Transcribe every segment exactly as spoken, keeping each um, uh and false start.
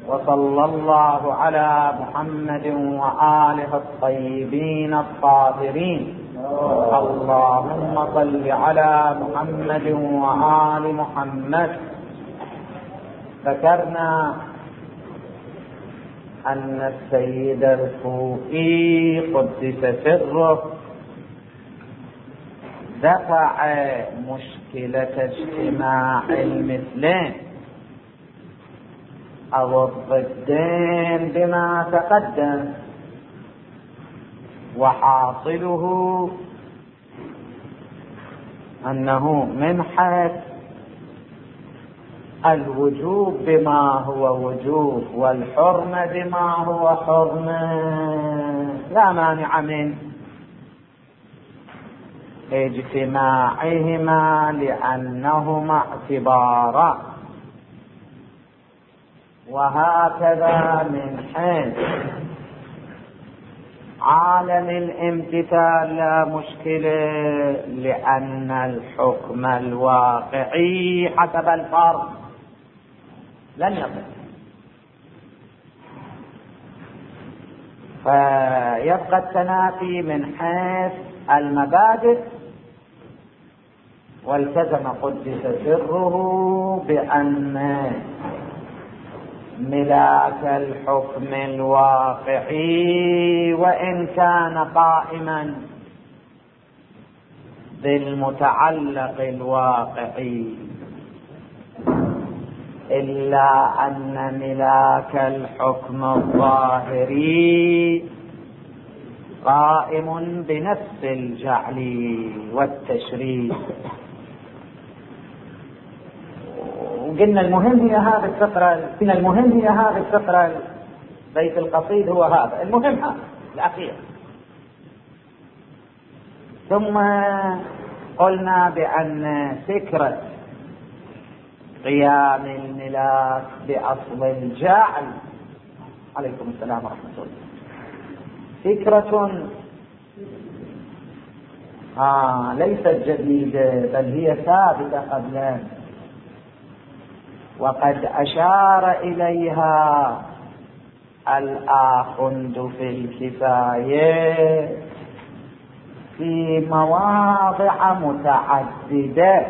وصلى الله على محمد وآله الطيبين الطاهرين. اللهم صل على محمد وآل محمد. ذكرنا أن السيد الخوئي قدس سره دفع مشكلة اجتماع المثلين أو الضدين بما تقدم، وحاصله أنه من حيث الوجوب بما هو وجوب والحرمة بما هو حرمة لا مانع من اجتماعهما لأنهما اعتبارا، وهكذا من حيث عالم الامتثال لا مشكلة لأن الحكم الواقعي حسب الفرض لن يصل. فيبقى التنافي من حيث المبادئ، والتزم قدس سره بأن ملاك الحكم الواقعي وإن كان قائما بالمتعلق الواقعي، إلا أن ملاك الحكم الظاهري قائم بنفس الجعل والتشريع. وقلنا المهم هي هذه الفقرة، من المهم هي هذه الفقرة بيت القصيد هو هذا المهم، هذا الأخير. ثم قلنا بأن فكرة قيام الملاك بأصل الجعل، عليكم السلام ورحمة الله، فكرة آه ليست جديدة بل هي ثابتة قبلا، وقد أشار إليها الآخوند في الكفاية في مواضع متعددة،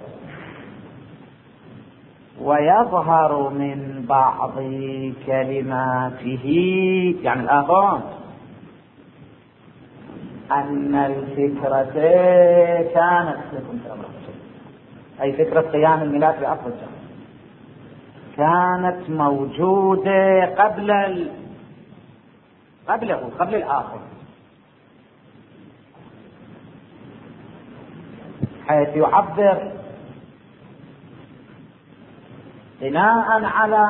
ويظهر من بعض كلماته يعني الآخوند أن الفكرة كانت أي فكرة قيام الملاك بأصل الجعل كانت موجودة قبل ال... قبله قبل الآخر، حيث يعبر بناء على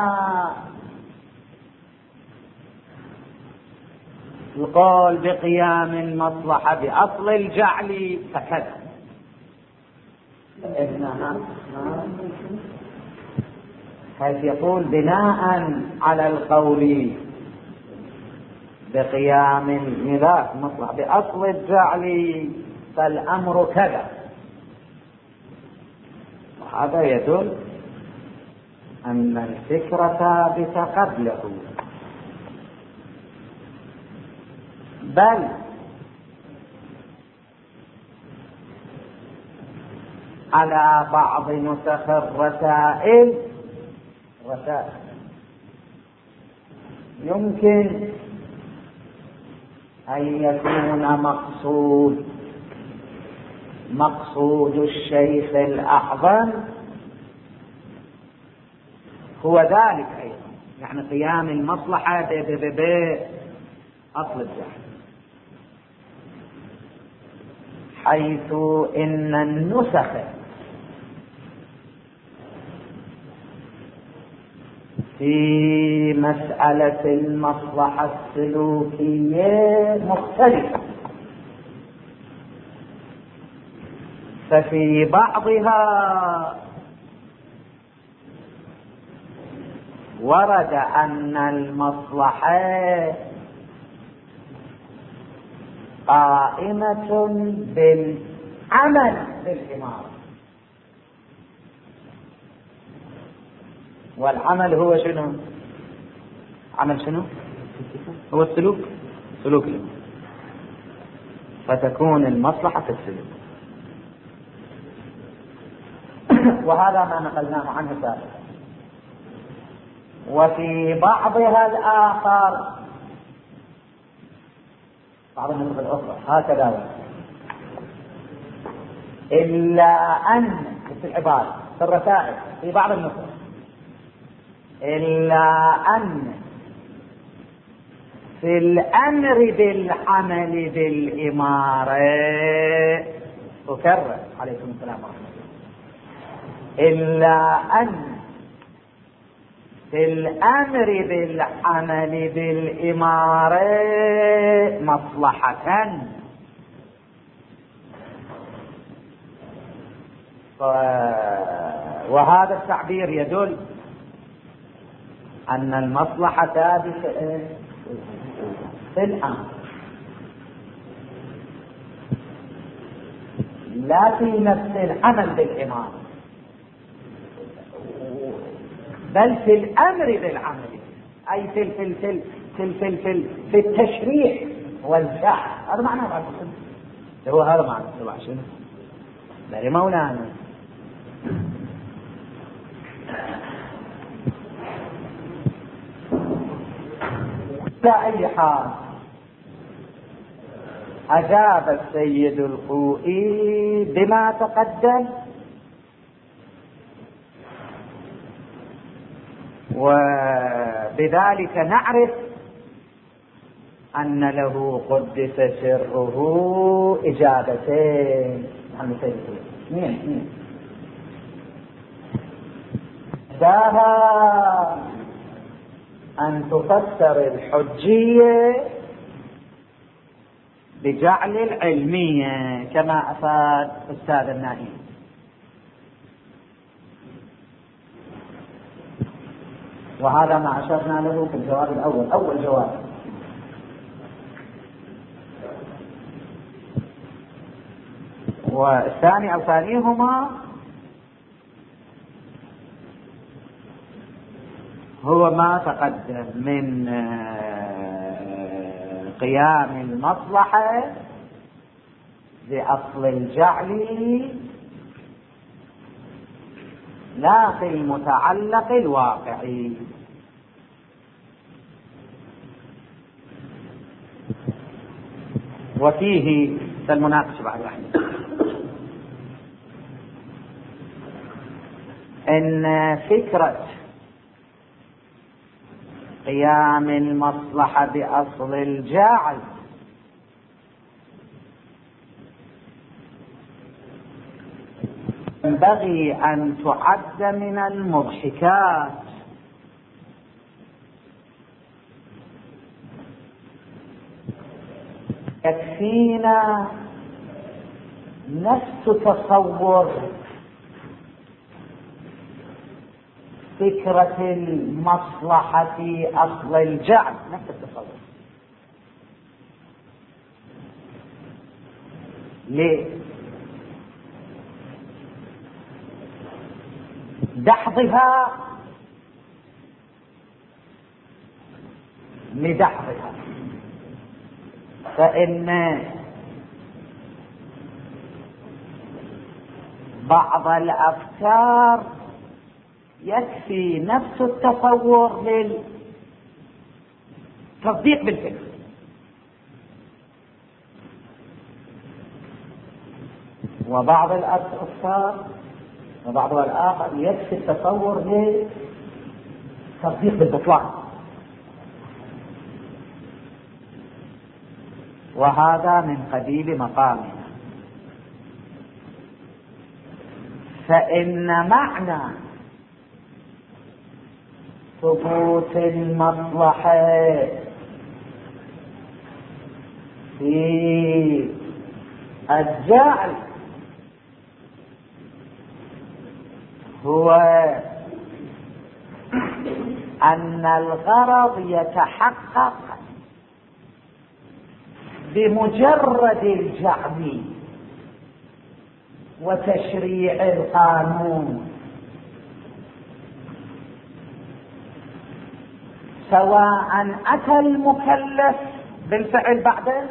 القول بقيام المصلحة بأصل الجعل فكذا، فإنها حيث يقول بناء على القول بقيام الملاك مصلحة بأصل الجعل فالأمر كذا، وهذا يدل أن الفكرة ثابتة قبله، بل على بعض نسخ الرسائل رسائل يمكن أن يكون مقصود مقصود الشيخ الأعظم هو ذلك أيضا، يعني قيام المصلحة بأصل الجهل، حيث إن النسخ في مسألة المصلحة السلوكية مختلفة، ففي بعضها ورد أن المصلحة قائمة بالعمل بالإمارة، والعمل هو شنو؟ عمل شنو؟ هو السلوك، سلوك الإمام، فتكون المصلحة في السلوك. وهذا ما نقلناه عنه سابقا. وفي بعضها الآخر، بعض النسخ الأخرى هكذا، إلا أن في العبارة في الرسائل في بعض النسخ، إلا أن في الأمر بالعمل بالإمارة، أكرر عليكم السلام ورحمة الله، إلا أن في الأمر بالعمل بالإمارة مصلحة. وهذا التعبير يدل أن المصلحة ثابتة في الأمر، لا في نفس العمل بالإمارة، بل في الأمر بالعمل، أي في في في في في في, في التشريع والجعل. هذا معنى بعد شنو؟ هو هذا معنى بعد شنو؟ لا مولانا. على أي حال أجاب السيد الخوئي بما تقدم، وبذلك نعرف أن له قدس سره إجابتين. مين داها أن تفسر الحجية بجعل العلمية كما أفاد أستاذ النائم، وهذا ما أشرنا له في الجواب الأول، أول جواب. والثاني أو ثانيهما هو ما تقدم من قيام المصلحة بأصل الجعل لا في المتعلق الواقعي. وفيه المناقشة بعد واحد إن فكرة قيام المصلحة بأصل الجعل ينبغي أن تعد من المضحكات، يكفينا نفس تصور فكرة المصلحة في أصل الجعل، نفس التصور. ليه؟ دحضها لدحضها، فإن بعض الأفكار يكفي نفس التصور للتصديق بالفكر، وبعض الأفكار وبعضها الآخر يكفي التصور للتصديق بالبطلان. وهذا من قبيل مقامنا. فإن معنى ثبوت المصلحة في الجعل هو أن الغرض يتحقق بمجرد الجعل وتشريع القانون، سواء أتى المكلف بالفعل بعدين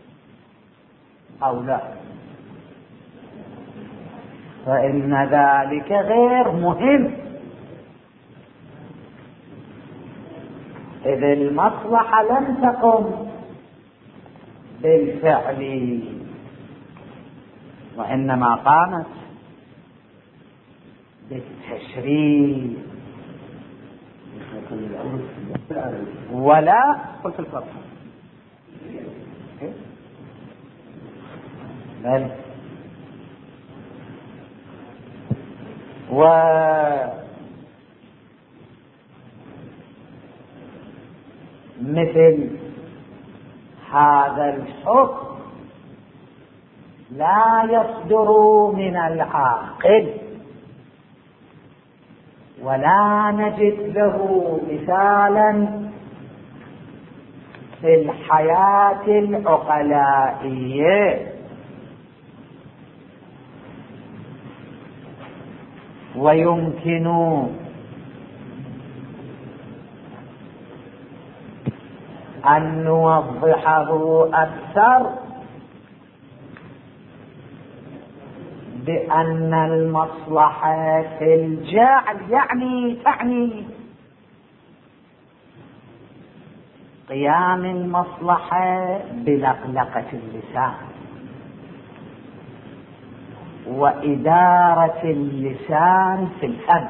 أو لا، فإن ذلك غير مهم، إذ المصلحة لم تقم بالفعل وإنما قامت بالتشريع. ولا قلت الفرق بل ومثل هذا الحكم لا يصدر من العاقل، ولا نجد له مثالا في الحياة العقلائية، ويمكن أن نوضحه أكثر بأن المصلحة في الجعل يعني تعني قيام المصلحة بلقلقة اللسان وإدارة اللسان في الفم.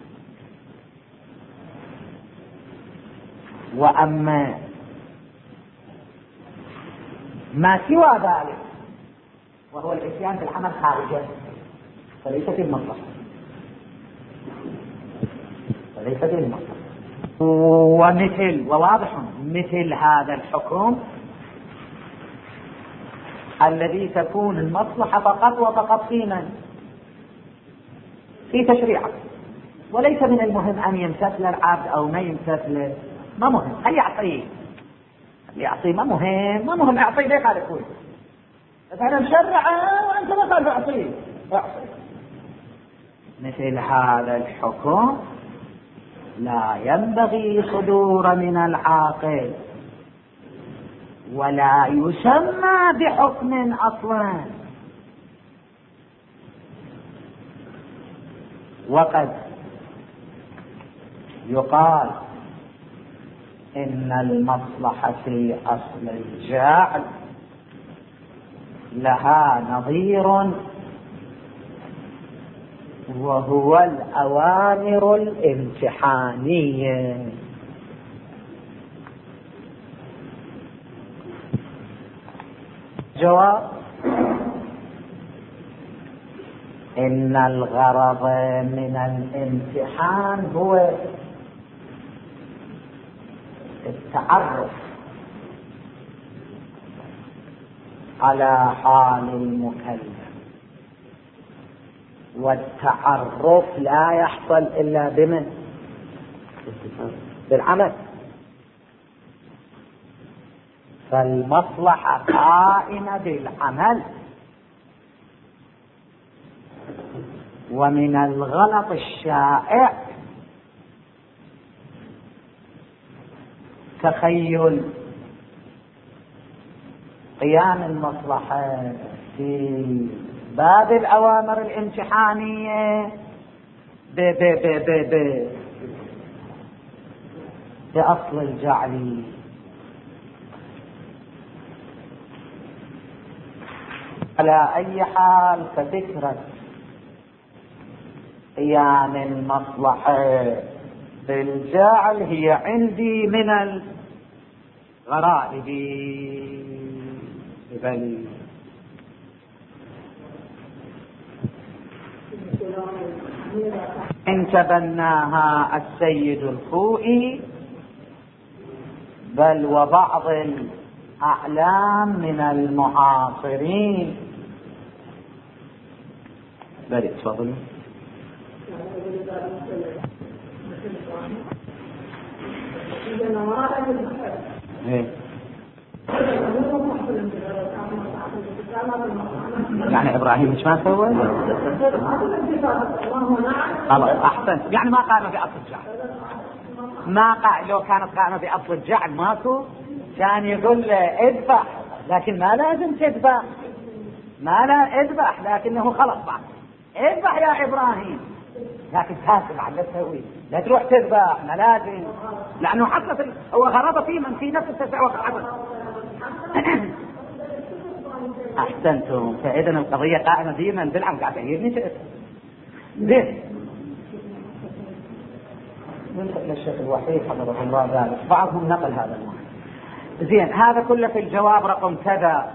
وأما ما سوى ذلك وهو الاتيان في العمل خارجا فليس في المصلحة، فليس في المصلحة. ومثل وواضح مثل هذا الحكم الذي تكون المصلحة فقط وفقط في من؟ في تشريعه، وليس من المهم أن يمتثل العبد أو ما يمتثل، ما مهم، هل يعطيه هل يعطيه ما مهم، ما مهم أعطيه ليه قال يقول أنا مشرع وأنت ما قال أعطيه أعطيه. مثل هذا الحكم لا ينبغي صدور من العاقل ولا يسمى بحكم أصلا، وقد يقال إن المصلحة في أصل الجعل لها نظير وهو الأوامر الامتحانية. جواب: إن الغرض من الامتحان هو التعرف على حال المكلف، والتعرف لا يحصل إلا بمن؟ بالعمل. فالمصلحة قائمة بالعمل. ومن الغلط الشائع تخيل قيام المصلحة في باب الأوامر الامتحانية ب ب ب ب ب بأصل الجعل. على أي حال ففكرة قيام المصلحة بالجعل هي عندي من الغرائب. بل إن تبناها السيد الخوئي بل وبعض الأعلام من المعاصرين. بل تفضلوا. يعني إبراهيم مش ما سوى؟ خلاص أحسن، يعني ما قام في أصل الجعل. ما قا... لو كانت قائمة بأصل الجعل ماكو كان يقول له اذبح، لكن ما لازم تذبح، ما لا اذبح، لكنه خلص بعد اذبح يا إبراهيم، لكن تاسب على تسوي، لا تروح تذبح، ما لازم، لأنه حصلت ال... هو غرض في من في نفس التسع وقعت. أحسنتم، فإذا القضية قائمة ديما بالعم قاعد يجيبني شئت زين. ننتقل للشيخ الوحيد حفظه الله ذلك، بعضهم نقل هذا المعنى. زين، هذا كله في الجواب رقم كذا.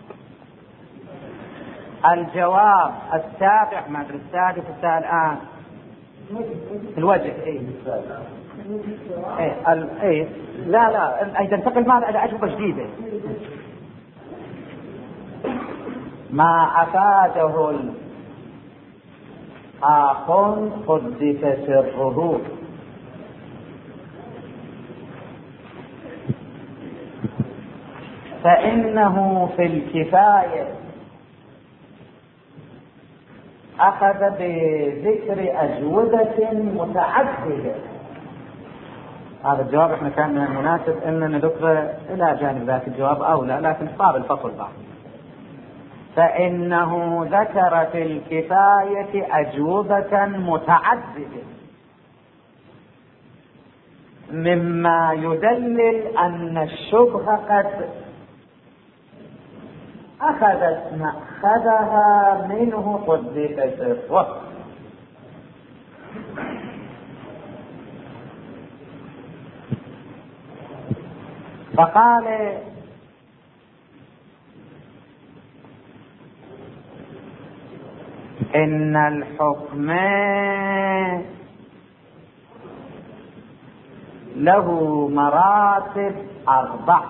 الجواب السابع ما ادري السادس السابع الآن الوجه. اي اي ال... اي لا لا اي تنتقل ماذا الى اجوبه جديده. ما افاده اخ قدس سره فانه في الكفايه أخذ بذكر أجوبة متعددة. هذا الجواب احنا كان من المناسب أننا نذكره إلى جانب ذات الجواب أو لا، لكن صار الفصل بعد. فإنه ذكر في الكفاية أجوبة متعددة مما يدلل أن الشبهة قد أخذت مأخذها منه قدس سره. فقال إن الحكم له مراتب أربع،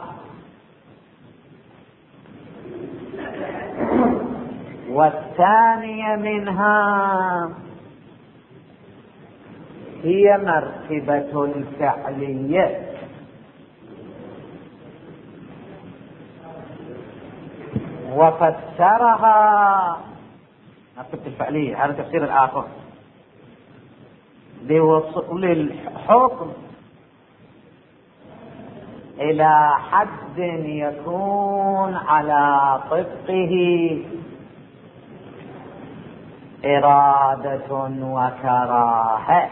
والثانية منها هي مرتبة الفعلية، وفسرها مرتبة الفعلية، هذا تفسير الآخر، بوصول الحكم إلى حد يكون على طبقه إرادة وكراهة.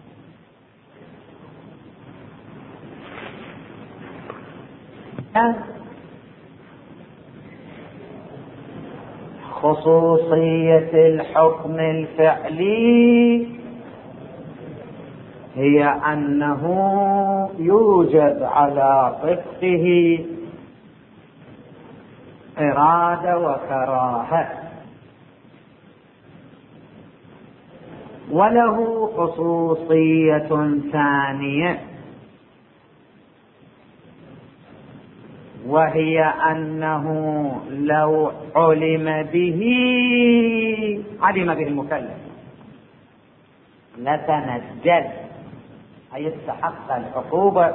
خصوصية الحكم الفعلي هي أنه يوجد على طبقه إرادة وكراهة، وله خصوصية ثانية وهي أنه لو علم به علم به المكلف لتنجل، أي يستحق العقوبة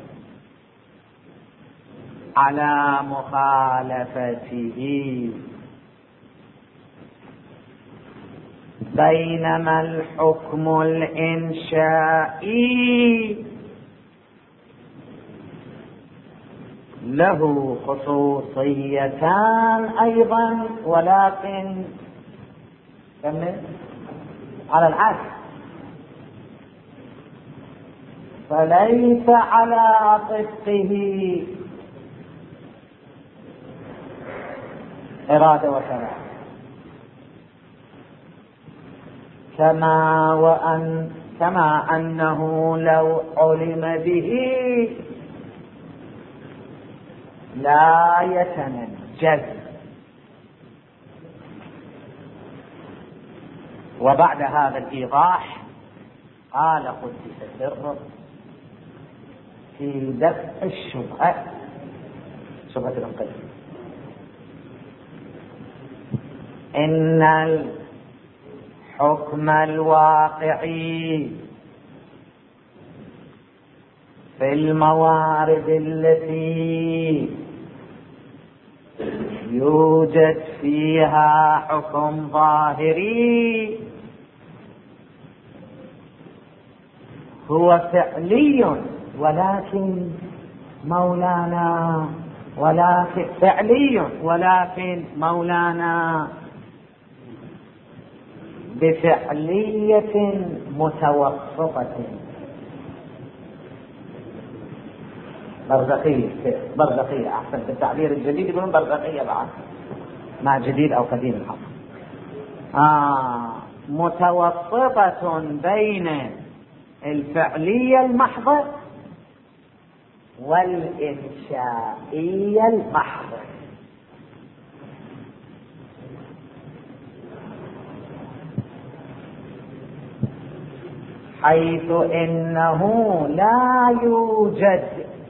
على مخالفته، بينما الحكم الإنشائي له خصوصيتان أيضا، ولكن على العكس، فليس على طبقه إرادة وكراهة، كما وأن كما أنه لو علم به لا يتنجز. وبعد هذا الإيضاح قال قدس سره في دفع الشبهة، شبهة الانقلاب، إن الحكم الواقعي في الموارد التي يوجد فيها حكم ظاهري هو فعلي ولكن مولانا، ولكن فعلي ولكن مولانا بفعلية متوسطة برزخية. برزخية أحسن في التعبير الجديد، يقولون برزخية بعد مع جديد أو قديم الحق. آه متوسطة بين الفعلية المحضة والإنشائية المحضة. حيث إنه لا يوجد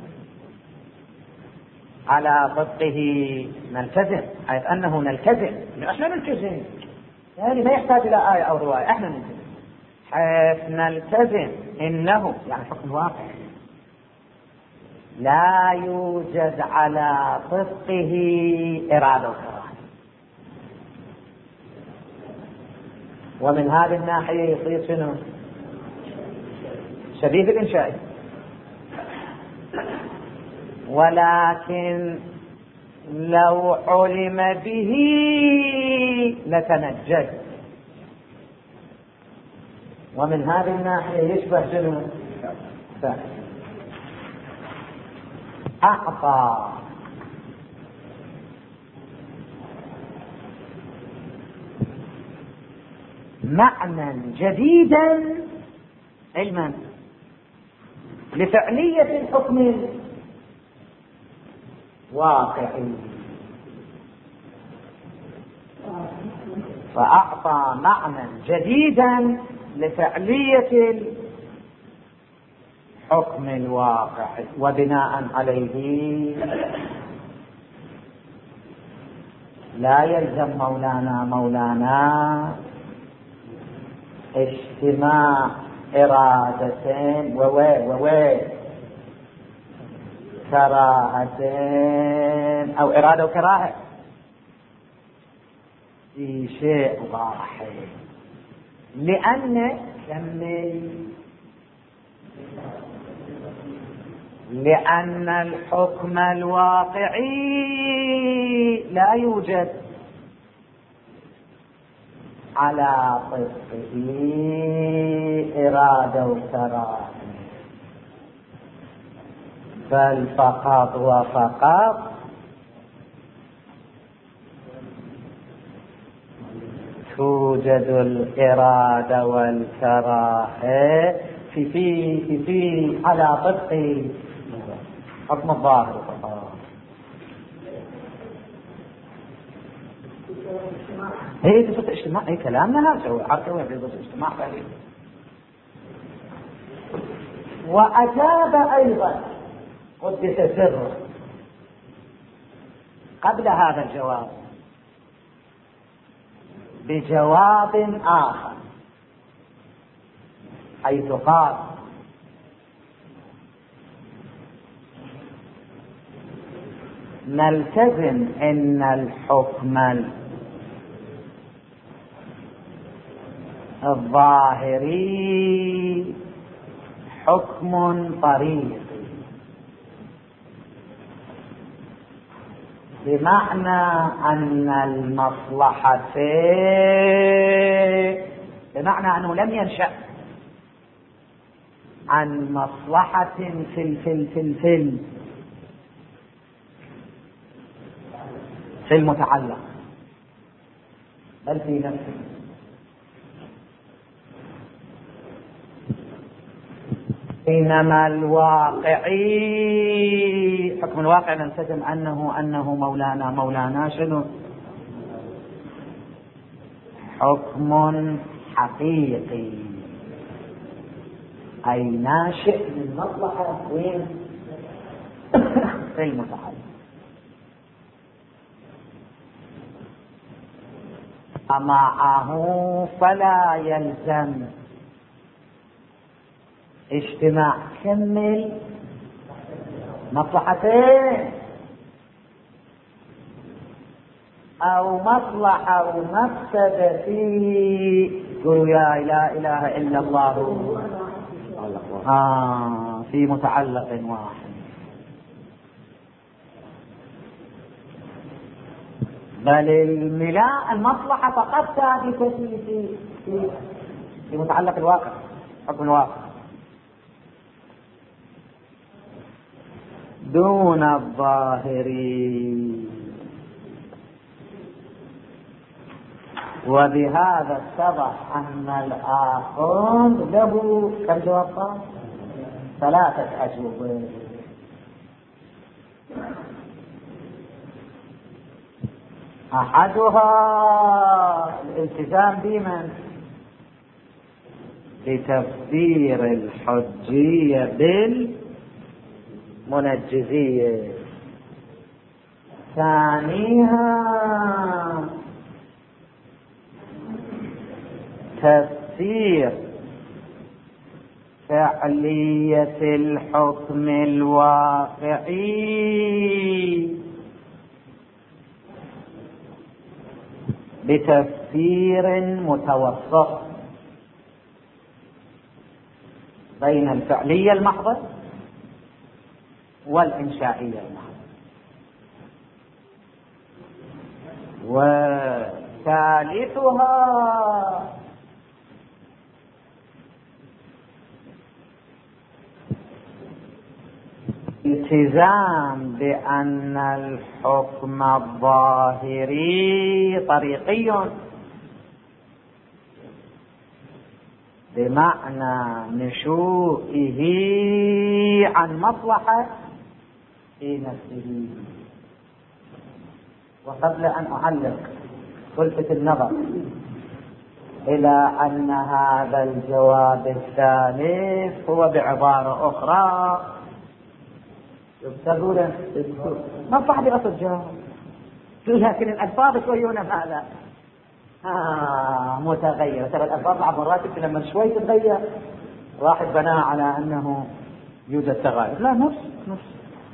على طبقه نلتزم، حيث أنه نلتزم. احنا نلتزم يعني ما يحتاج إلى آية أو رواية، احنا نلتزم. حيث نلتزم إنه يعني حكم واقع لا يوجد على طبقه إرادة وكراهة. ومن هذه الناحية يصير شنو؟ شبيه الإنشاء. ولكن لو علم به لتنجد. ومن هذه الناحية يشبه شنو؟ أعطى معنى جديدا علما لفعلية الحكم الواقعي، فأعطى معنى جديدا لفعلية الحكم الواقعي، وبناء عليه لا يلزم مولانا مولانا اجتماع إرادتين ووي ووي كراهتين أو إرادة وكراهة في شيء واحد، لأن كمل لأن الحكم الواقعي لا يوجد على طبقه إرادة وكراهة، بل فقط وفقط توجد الإرادة والكراهة في في في في على طبق حكم الظاهر فقط. هي تفت اجتماع، هي كلامنا هذا هو حركة وين بيضبط اجتماع فعلي. وأجاب أيضا قدس سره قبل هذا الجواب بجواب آخر، حيث قال نلتزم إن الحكم الظاهري حكم طريقي، بمعنى أن المصلحة بمعنى أنه لم ينشأ عن مصلحة في الفل في الفل في المتعلق، بل في نفسه. إنما الواقعي حكم الواقع نلتزم أنه أنه مولانا مولانا شنو؟ حكم حقيقي، أي ناشئ من مصلحة وين؟ في المتعلق. معه فلا يلزم اجتماع كمل مصلحتين أو مصلحة ومفسدة فيه. قولوا يا لا إله إلا الله. آه في متعلق واحد، بل الملاء المصلحة فقط ثابتة في في في في متعلق الواقع، حكم الواقع، دون الظاهري. وبهذا اتضح أن الآخذ له كم جواب؟ ثلاثة أجوبة. أحدها الالتزام بمن؟ بتفسير الحجية بالمنجزية. ثانيها تفسير فعلية الحكم الواقعي بتفسير متوسط بين الفعلية المحضة والإنشائية المحضة. وثالثها التزام بأن الحكم الظاهري طريقي، بمعنى نشوئه عن مصلحة في نفسه. وقبل أن أعلق ألفت النظر إلى أن هذا الجواب الثالث هو بعبارة أخرى يبتغون ما صاحب أصل الجواب، لكن الألفاظ شويون هذا آه متغير. ترى الألفاظ بعض مرات لما شوي تتغير واحد بناء على أنه يوجد تغير، لا نفس نفس.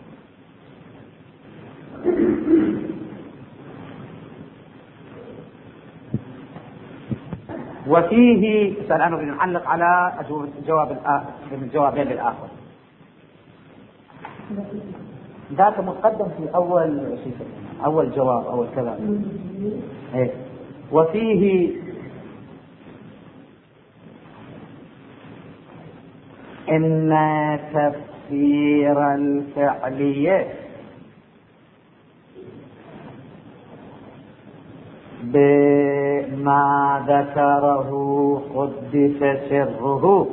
وفيه الآن نريد نعلق على الجواب الآخر من الجوابين للآخر. ذاك مقدم في أول شيء، أول جواب أول كلام. إيه. وفيه إن تفسير الفعلية بما ذكره قدس سره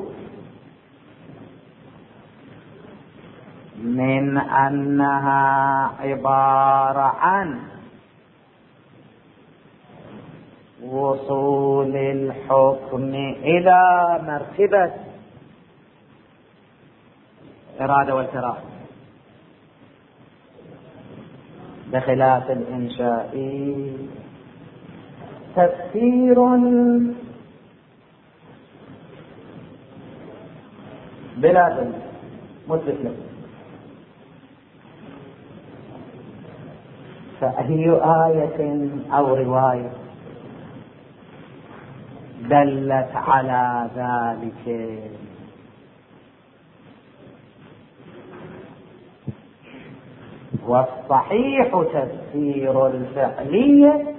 من أنها عبارة عن وصول الحكم إلى مرتبة إرادة والكراهة بخلاف الإنشاء، تفسير بلا دليل مثبت له. فأي آية أو رواية دلت على ذلك؟ والصحيح تفسير الفعلية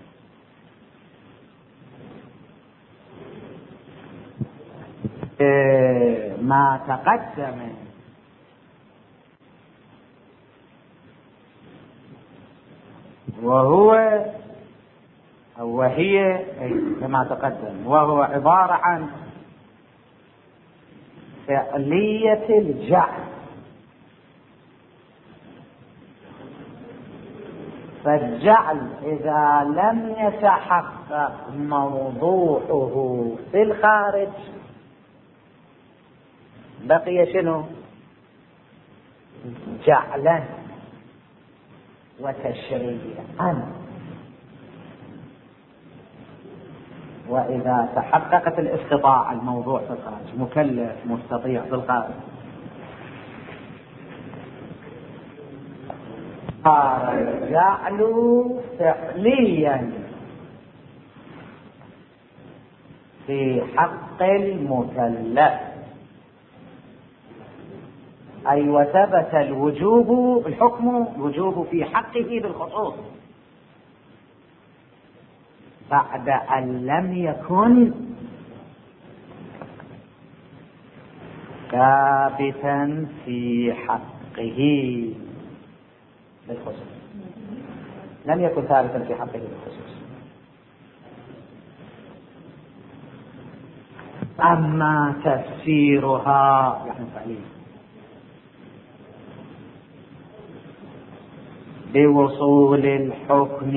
ما تقدم، وهو أو وهي كما تقدم، وهو عبارة عن فعلية الجعل. فالجعل إذا لم يتحقق موضوعه في الخارج بقي شنو؟ جعلا وتشريعا. وإذا تحققت الاستطاعة الموضوع في الخارج، مكلف مستطيع في الخارج، صار الجعل فعليا في حق المكلف. أي وثبت الوجوب الحكم الوجوب في حقه بالخصوص بعد أن لم يكن ثابتا في حقه بالخصوص، لم يكن ثابتا في حقه بالخصوص. أما تفسيرها يعني فعليا بوصول الحكم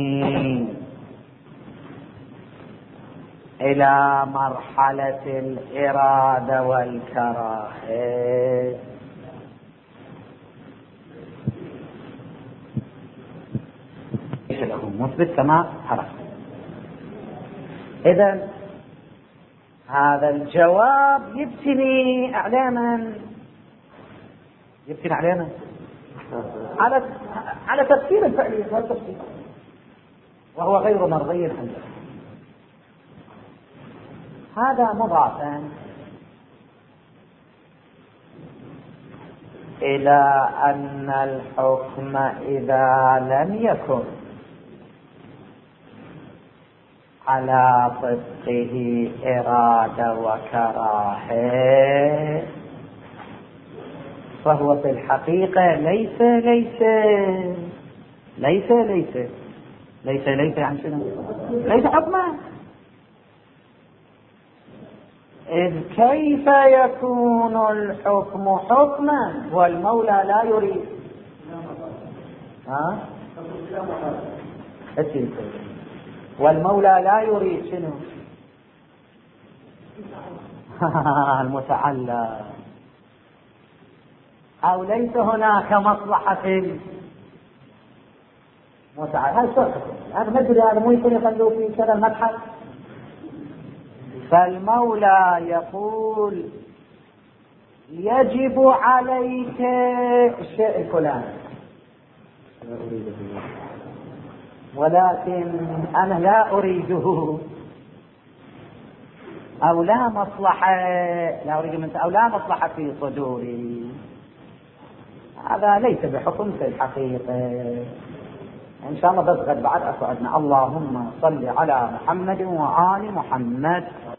إلى مرحلة الإرادة والكراهة له مثبت كما عرفت. إذن هذا الجواب يبتني إعلاما يبتني إعلاما على على تفسير الفعلي، هذا التفسير وهو غير مرضي عنده. هذا مضافا إلى أن الحكم إذا لم يكن على صدقه إرادة وكراهة فهو في الحقيقة ليس ليس ليس ليس ليس ليس عن شنو؟ ليس حكما. إذ كيف يكون الحكم حكما والمولى لا يريد؟ ها؟ والمولى لا يريد شنو؟ المتعلق. أو ليس هناك مصلحة متعلق. هذا شرط هذا مدري هذا مو يكون يخلوه في كذا المبحث. فالمولى يقول يجب عليك الشيء الفلاني ولكن أنا لا أريده، أو لا مصلحة لا أريد منك، أو لا مصلحة في صدوري. هذا ليس بحكم في الحقيقة. إن شاء الله بس غد بعد أسعدنا. اللهم صل على محمد وآل محمد.